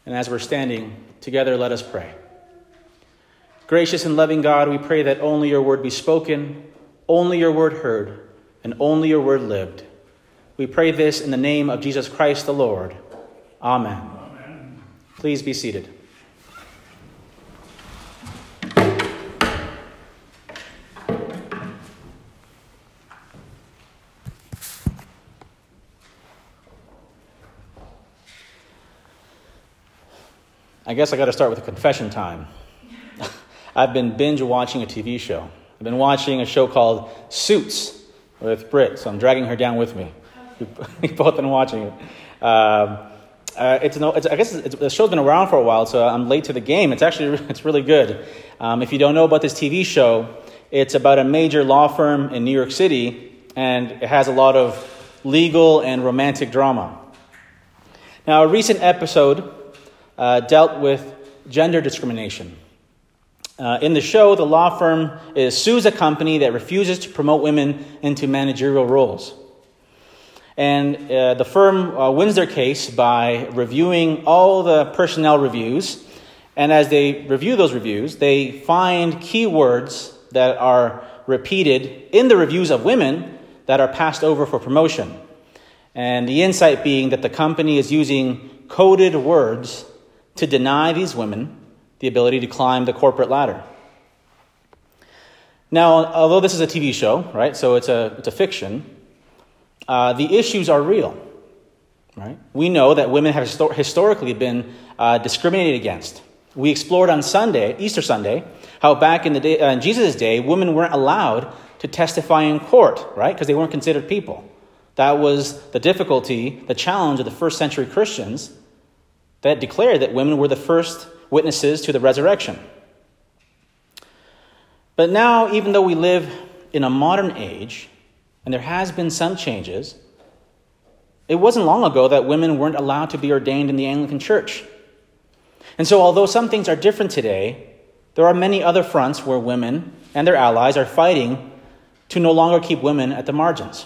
And as we're standing together, let us pray. Gracious and loving God, we pray that only your word be spoken, only your word heard, and only your word lived. We pray this in the name of Jesus Christ the Lord. Amen. Amen. Please be seated. I guess I got to start with a confession time. I've been binge watching a TV show. I've been watching a show called Suits with Britt, so I'm dragging her down with me. We've both been watching it. The show's been around for a while, so I'm late to the game. It's really good. If you don't know about this TV show, it's about a major law firm in New York City, and it has a lot of legal and romantic drama. Now, a recent episode dealt with gender discrimination. In the show, the law firm sues a company that refuses to promote women into managerial roles. And the firm wins their case by reviewing all the personnel reviews. And as they review those reviews, they find keywords that are repeated in the reviews of women that are passed over for promotion. And the insight being that the company is using coded words to deny these women the ability to climb the corporate ladder. Now, although this is a TV show, right, so it's a fiction, the issues are real, right? We know that women have historically been discriminated against. We explored on Easter Sunday, how back in Jesus' day, women weren't allowed to testify in court, right, because they weren't considered people. That was the difficulty, the challenge of the first century Christians that declared that women were the first witnesses to the resurrection. But now, even though we live in a modern age, and there has been some changes, it wasn't long ago that women weren't allowed to be ordained in the Anglican Church. And so although some things are different today, there are many other fronts where women and their allies are fighting to no longer keep women at the margins.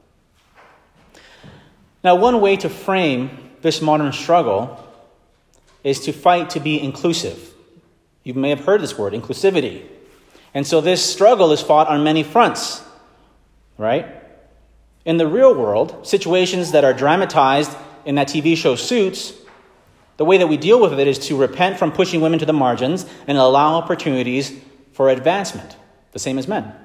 Now, one way to frame this modern struggle is to fight to be inclusive. You may have heard this word, inclusivity. And so this struggle is fought on many fronts, right? In the real world, situations that are dramatized in that TV show Suits, the way that we deal with it is to repent from pushing women to the margins and allow opportunities for advancement, the same as men.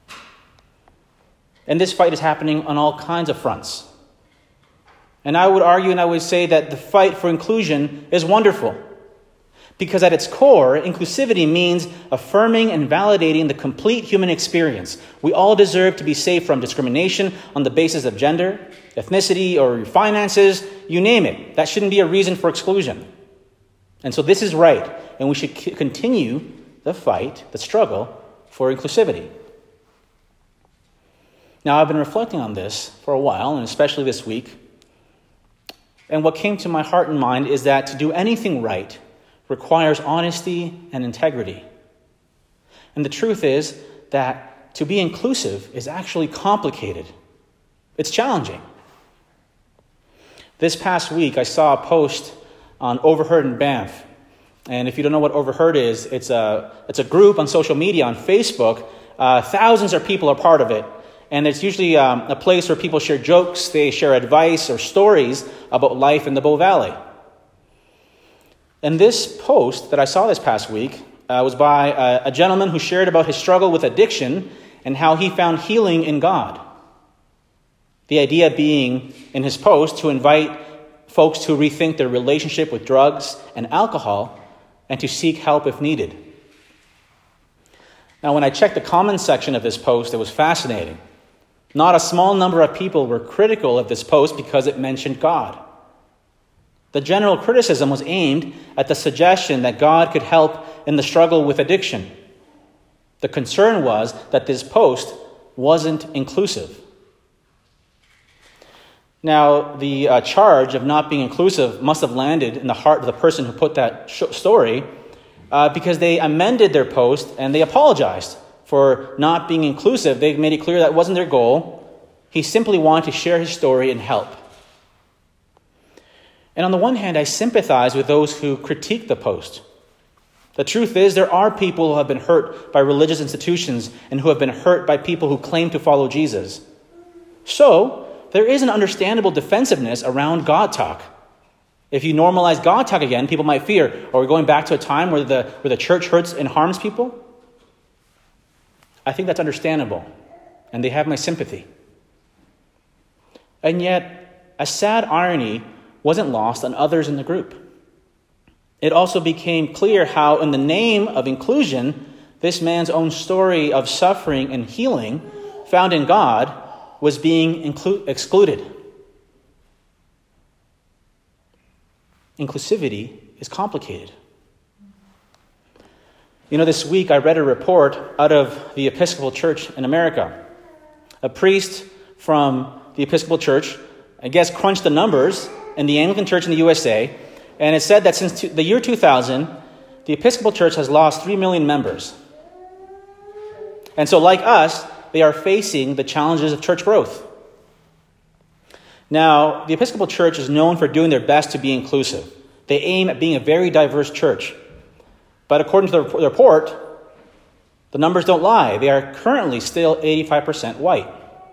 And this fight is happening on all kinds of fronts. And I would argue and I would say that the fight for inclusion is wonderful. Because at its core, inclusivity means affirming and validating the complete human experience. We all deserve to be safe from discrimination on the basis of gender, ethnicity, or finances, you name it. That shouldn't be a reason for exclusion. And so this is right, and we should continue the fight, the struggle for inclusivity. Now, I've been reflecting on this for a while, and especially this week. And what came to my heart and mind is that to do anything right requires honesty and integrity. And the truth is that to be inclusive is actually complicated. It's challenging. This past week, I saw a post on Overheard in Banff. And if you don't know what Overheard is, it's a group on social media, on Facebook. Thousands of people are part of it. And it's usually a place where people share jokes, they share advice or stories about life in the Bow Valley. And this post that I saw this past week was by a gentleman who shared about his struggle with addiction and how he found healing in God. The idea being, in his post, to invite folks to rethink their relationship with drugs and alcohol and to seek help if needed. Now, when I checked the comments section of this post, it was fascinating. Not a small number of people were critical of this post because it mentioned God. The general criticism was aimed at the suggestion that God could help in the struggle with addiction. The concern was that this post wasn't inclusive. Now, the charge of not being inclusive must have landed in the heart of the person who put that story because they amended their post and they apologized for not being inclusive. They made it clear that wasn't their goal. He simply wanted to share his story and help. And on the one hand, I sympathize with those who critique the post. The truth is, there are people who have been hurt by religious institutions and who have been hurt by people who claim to follow Jesus. So, there is an understandable defensiveness around God talk. If you normalize God talk again, people might fear, are we going back to a time where the church hurts and harms people? I think that's understandable, and they have my sympathy. And yet, a sad irony wasn't lost on others in the group. It also became clear how, in the name of inclusion, this man's own story of suffering and healing found in God was being excluded. Inclusivity is complicated. This week I read a report out of the Episcopal Church in America. A priest from the Episcopal Church, I guess, crunched the numbers in the Anglican Church in the USA, and it said that since the year 2000, the Episcopal Church has lost 3 million members. And so, like us, they are facing the challenges of church growth. Now, the Episcopal Church is known for doing their best to be inclusive. They aim at being a very diverse church. But according to the report, the numbers don't lie. They are currently still 85% white.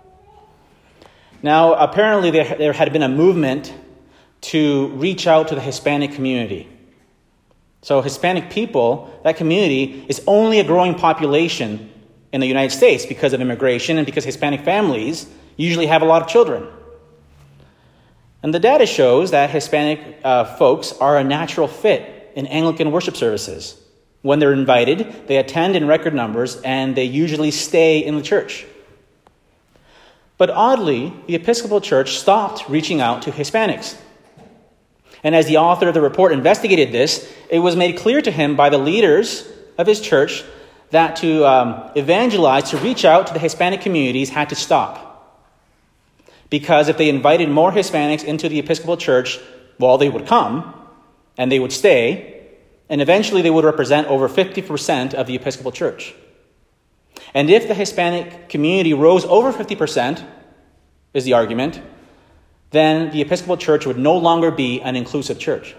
Now, apparently there had been a movement to reach out to the Hispanic community. So Hispanic people, that community, is only a growing population in the United States because of immigration and because Hispanic families usually have a lot of children. And the data shows that Hispanic folks are a natural fit in Anglican worship services. When they're invited, they attend in record numbers, and they usually stay in the church. But oddly, the Episcopal Church stopped reaching out to Hispanics. And as the author of the report investigated this, it was made clear to him by the leaders of his church that to evangelize, to reach out to the Hispanic communities, had to stop. Because if they invited more Hispanics into the Episcopal Church, well, they would come, and they would stay, and eventually they would represent over 50% of the Episcopal Church. And if the Hispanic community rose over 50%, is the argument, then the Episcopal Church would no longer be an inclusive church.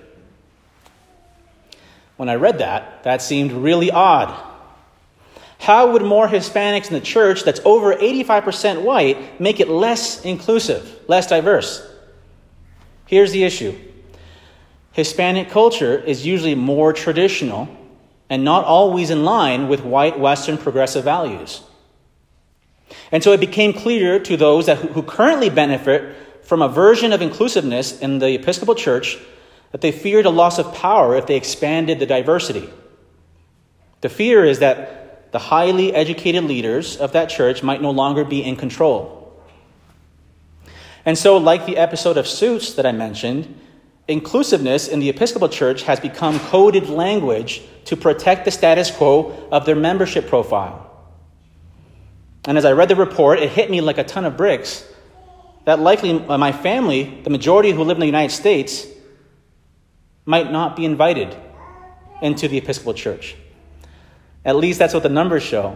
When I read that, that seemed really odd. How would more Hispanics in the church that's over 85% white make it less inclusive, less diverse? Here's the issue. Hispanic culture is usually more traditional and not always in line with white Western progressive values. And so it became clear to those who currently benefit from a version of inclusiveness in the Episcopal Church that they feared a loss of power if they expanded the diversity. The fear is that the highly educated leaders of that church might no longer be in control. And so, like the episode of Suits that I mentioned, inclusiveness in the Episcopal Church has become coded language to protect the status quo of their membership profile. And as I read the report, it hit me like a ton of bricks that likely my family, the majority who live in the United States, might not be invited into the Episcopal Church. At least that's what the numbers show.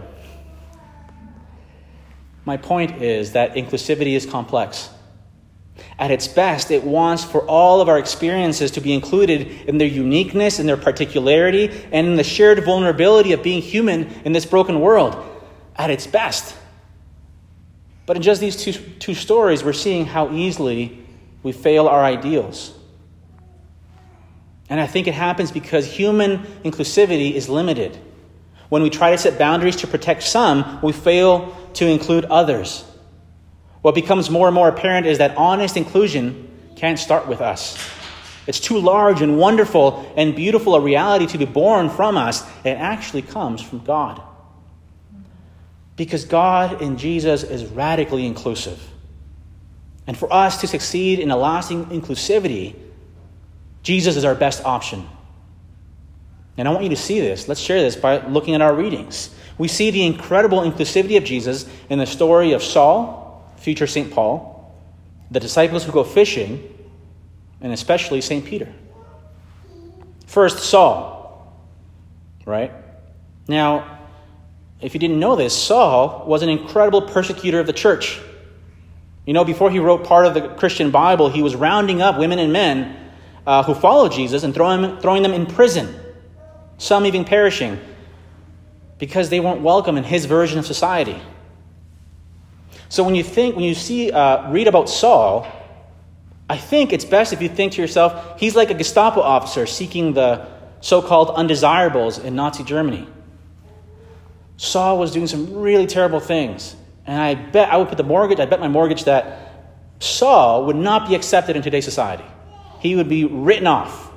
My point is that inclusivity is complex. At its best, it wants for all of our experiences to be included in their uniqueness, in their particularity, and in the shared vulnerability of being human in this broken world. At its best. But in just these two stories, we're seeing how easily we fail our ideals. And I think it happens because human inclusivity is limited. When we try to set boundaries to protect some, we fail to include others. What becomes more and more apparent is that honest inclusion can't start with us. It's too large and wonderful and beautiful a reality to be born from us. It actually comes from God. Because God in Jesus is radically inclusive. And for us to succeed in a lasting inclusivity, Jesus is our best option. And I want you to see this. Let's share this by looking at our readings. We see the incredible inclusivity of Jesus in the story of Saul, future St. Paul, the disciples who go fishing, and especially St. Peter. First, Saul, right? Now, if you didn't know this, Saul was an incredible persecutor of the church. You know, before he wrote part of the Christian Bible, he was rounding up women and men who followed Jesus and throwing them in prison, some even perishing, because they weren't welcome in his version of society. So when you read about Saul, I think it's best if you think to yourself, he's like a Gestapo officer seeking the so-called undesirables in Nazi Germany. Saul was doing some really terrible things. And I bet my mortgage that Saul would not be accepted in today's society. He would be written off.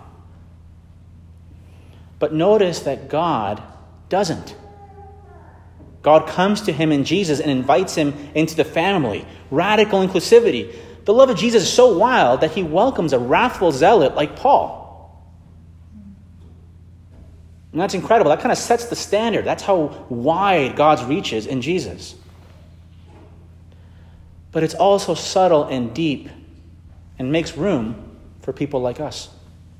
But notice that God doesn't. God comes to him in Jesus and invites him into the family. Radical inclusivity. The love of Jesus is so wild that he welcomes a wrathful zealot like Paul. And that's incredible. That kind of sets the standard. That's how wide God's reach is in Jesus. But it's also subtle and deep and makes room for people like us.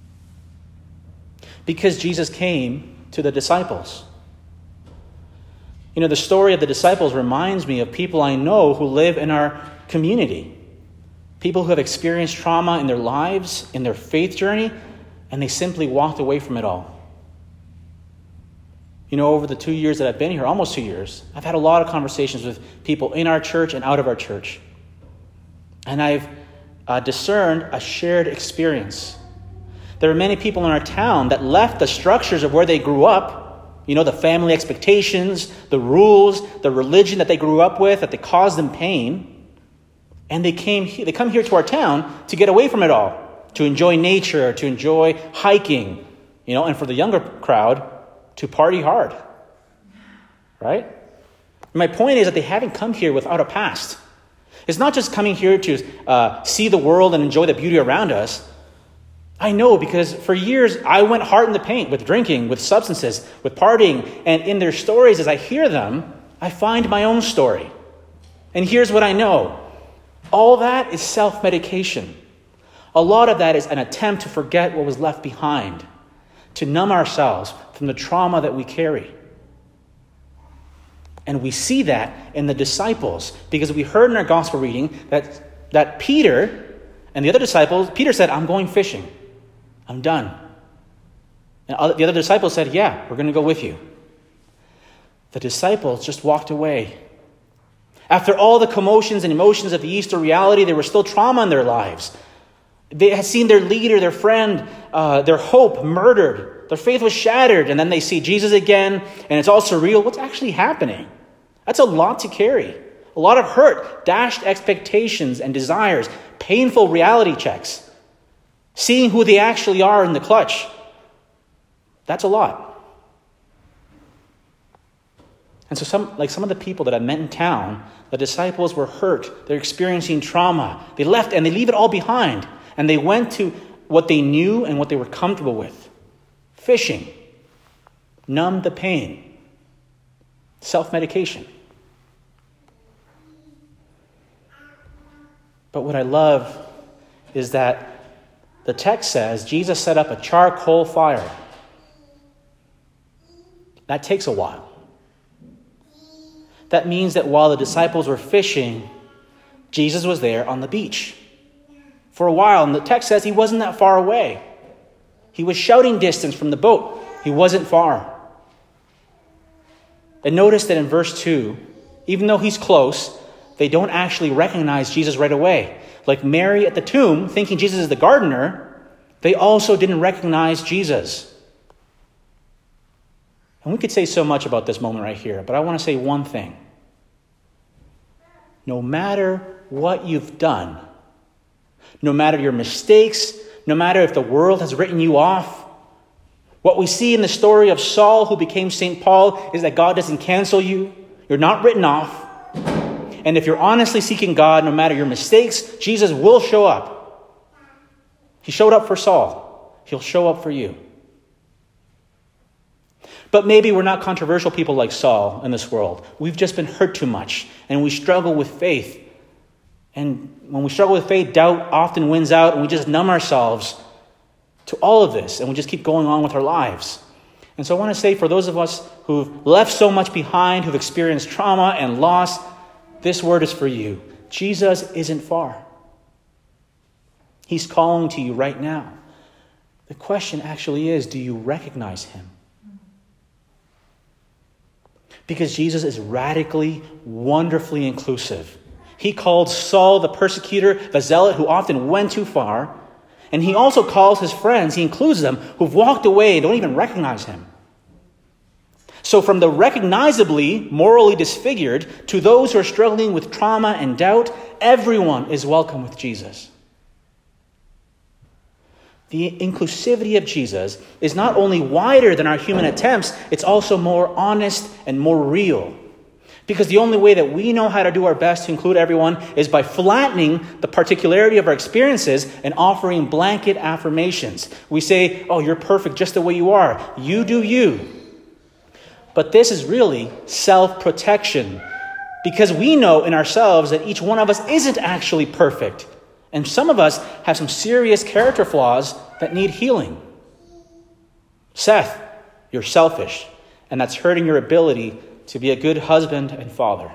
Because Jesus came to the disciples. You know, the story of the disciples reminds me of people I know who live in our community. People who have experienced trauma in their lives, in their faith journey, and they simply walked away from it all. You know, over the 2 years that I've been here, almost 2 years, I've had a lot of conversations with people in our church and out of our church. And I've discerned a shared experience. There are many people in our town that left the structures of where they grew up, you know, the family expectations, the rules, the religion that they grew up with, that they caused them pain. And they come here to our town to get away from it all, to enjoy nature, to enjoy hiking, you know, and for the younger crowd, to party hard, right? My point is that they haven't come here without a past. It's not just coming here to see the world and enjoy the beauty around us. I know, because for years I went hard in the paint with drinking, with substances, with partying, and in their stories, as I hear them, I find my own story. And here's what I know. All that is self-medication. A lot of that is an attempt to forget what was left behind, to numb ourselves from the trauma that we carry. And we see that in the disciples, because we heard in our gospel reading that Peter and the other disciples, Peter said, "I'm going fishing. I'm done." And the other disciples said, "Yeah, we're going to go with you." The disciples just walked away. After all the commotions and emotions of the Easter reality, there was still trauma in their lives. They had seen their leader, their friend, their hope murdered. Their faith was shattered. And then they see Jesus again, and it's all surreal. What's actually happening? That's a lot to carry. A lot of hurt, dashed expectations and desires, painful reality checks. Seeing who they actually are in the clutch. That's a lot. And so some of the people that I met in town, the disciples were hurt. They're experiencing trauma. They left and they leave it all behind. And they went to what they knew and what they were comfortable with. Fishing. Numb the pain. Self-medication. But what I love is that the text says Jesus set up a charcoal fire. That takes a while. That means that while the disciples were fishing, Jesus was there on the beach for a while. And the text says he wasn't that far away. He was shouting distance from the boat. He wasn't far. And notice that in verse 2, even though he's close, they don't actually recognize Jesus right away. Like Mary at the tomb, thinking Jesus is the gardener, they also didn't recognize Jesus. And we could say so much about this moment right here, but I want to say one thing. No matter what you've done, no matter your mistakes, no matter if the world has written you off, what we see in the story of Saul, who became St. Paul, is that God doesn't cancel you. You're not written off. And if you're honestly seeking God, no matter your mistakes, Jesus will show up. He showed up for Saul. He'll show up for you. But maybe we're not controversial people like Saul in this world. We've just been hurt too much, and we struggle with faith. And when we struggle with faith, doubt often wins out, and we just numb ourselves to all of this, and we just keep going on with our lives. And so I want to say, for those of us who've left so much behind, who've experienced trauma and loss, this word is for you. Jesus isn't far. He's calling to you right now. The question actually is, do you recognize him? Because Jesus is radically, wonderfully inclusive. He called Saul the persecutor, the zealot who often went too far. And he also calls his friends, he includes them, who've walked away and don't even recognize him. So from the recognizably morally disfigured to those who are struggling with trauma and doubt, everyone is welcome with Jesus. The inclusivity of Jesus is not only wider than our human attempts, it's also more honest and more real. Because the only way that we know how to do our best to include everyone is by flattening the particularity of our experiences and offering blanket affirmations. We say, oh, you're perfect just the way you are. You do you. But this is really self-protection. Because we know in ourselves that each one of us isn't actually perfect. And some of us have some serious character flaws that need healing. Seth, you're selfish, and that's hurting your ability to be a good husband and father.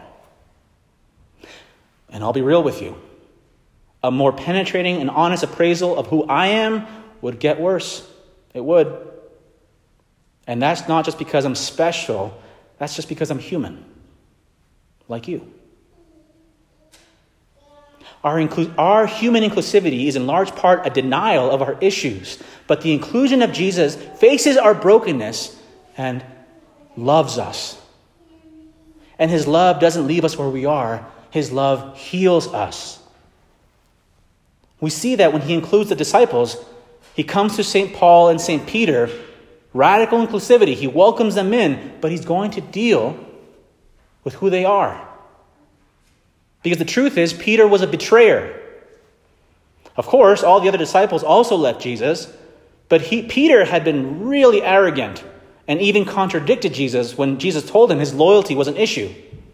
And I'll be real with you. A more penetrating and honest appraisal of who I am would get worse. It would. And that's not just because I'm special. That's just because I'm human. Like you. Our human inclusivity is in large part a denial of our issues. But the inclusion of Jesus faces our brokenness and loves us. And his love doesn't leave us where we are. His love heals us. We see that when he includes the disciples, he comes to St. Paul and St. Peter, radical inclusivity. He welcomes them in, but he's going to deal with who they are. Because the truth is, Peter was a betrayer. Of course, all the other disciples also left Jesus, but Peter had been really arrogant and even contradicted Jesus when Jesus told him his loyalty was an issue.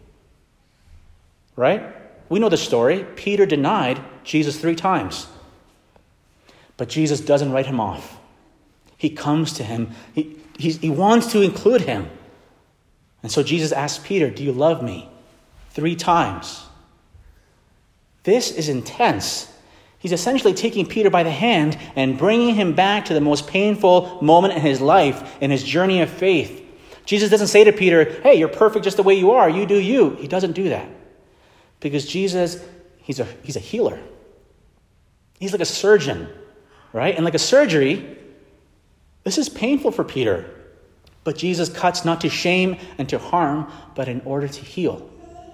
Right? We know the story. Peter denied Jesus 3 times. But Jesus doesn't write him off. He comes to him. He wants to include him. And so Jesus asks Peter, do you love me? 3 times. This is intense. He's essentially taking Peter by the hand and bringing him back to the most painful moment in his life, in his journey of faith. Jesus doesn't say to Peter, hey, you're perfect just the way you are. You do you. He doesn't do that. Because Jesus, he's a healer. He's like a surgeon, right? And like a surgery, this is painful for Peter. But Jesus cuts not to shame and to harm, but in order to heal.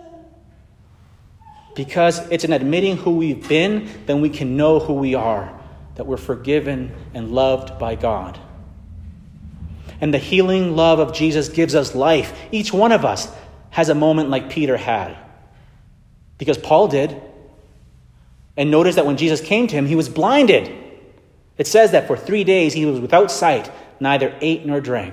Because it's in admitting who we've been, then we can know who we are, that we're forgiven and loved by God. And the healing love of Jesus gives us life. Each one of us has a moment like Peter had. Because Paul did. And notice that when Jesus came to him, he was blinded. It says that for 3 days he was without sight, neither ate nor drank.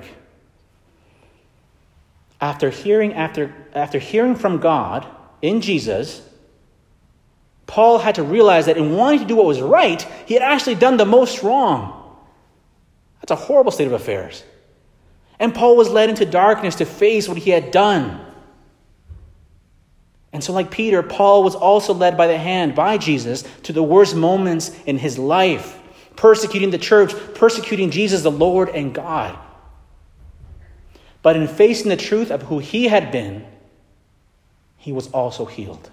After hearing from God in Jesus, Paul had to realize that in wanting to do what was right, he had actually done the most wrong. That's a horrible state of affairs. And Paul was led into darkness to face what he had done. And so like Peter, Paul was also led by the hand by Jesus to the worst moments in his life, persecuting the church, persecuting Jesus, the Lord and God. But in facing the truth of who he had been, he was also healed.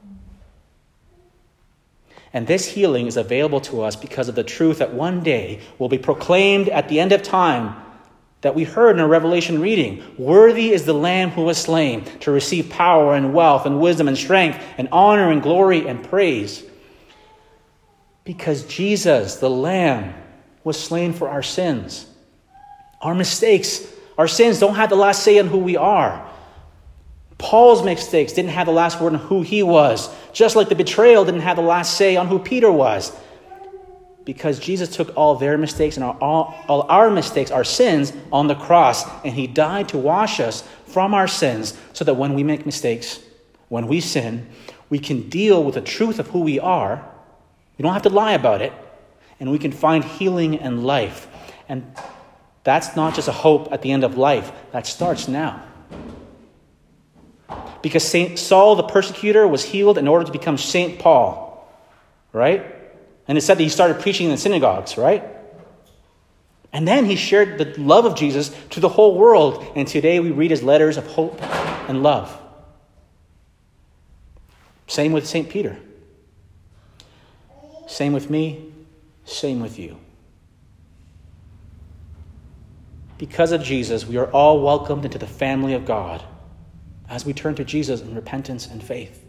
And this healing is available to us because of the truth that one day will be proclaimed at the end of time that we heard in our Revelation reading. Worthy is the Lamb who was slain to receive power and wealth and wisdom and strength and honor and glory and praise. Because Jesus, the Lamb, was slain for our sins. Our mistakes, our sins don't have the last say on who we are. Paul's mistakes didn't have the last word on who he was, just like the betrayal didn't have the last say on who Peter was. Because Jesus took all their mistakes and all our mistakes, our sins, on the cross, and he died to wash us from our sins so that when we make mistakes, when we sin, we can deal with the truth of who we are. We don't have to lie about it, and we can find healing and life. And that's not just a hope at the end of life. That starts now. Because St. Saul, the persecutor, was healed in order to become St. Paul, right? And it said that he started preaching in the synagogues, right? And then he shared the love of Jesus to the whole world. And today we read his letters of hope and love. Same with St. Peter. Same with me. Same with you. Because of Jesus, we are all welcomed into the family of God as we turn to Jesus in repentance and faith.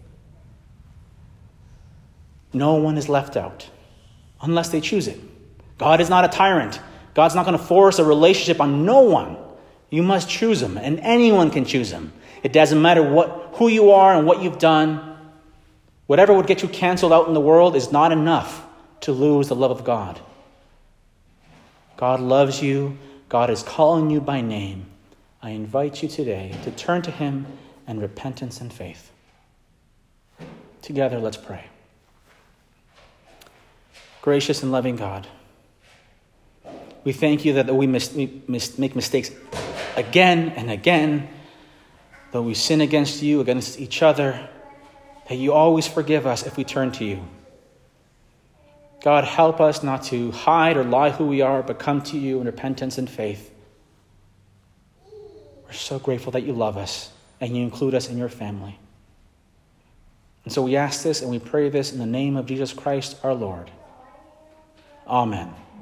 No one is left out unless they choose it. God is not a tyrant. God's not going to force a relationship on no one. You must choose him, and anyone can choose him. It doesn't matter who you are and what you've done. Whatever would get you canceled out in the world is not enough to lose the love of God. God loves you. God is calling you by name. I invite you today to turn to him in repentance and faith. Together, let's pray. Gracious and loving God, we thank you that we make mistakes again and again, though we sin against you, against each other, that you always forgive us if we turn to you. God, help us not to hide or lie who we are, but come to you in repentance and faith. We're so grateful that you love us and you include us in your family. And so we ask this and we pray this in the name of Jesus Christ our Lord. Amen.